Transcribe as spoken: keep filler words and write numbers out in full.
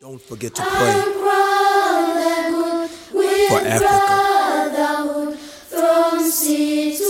Don't forget to pray for Africa. From sea to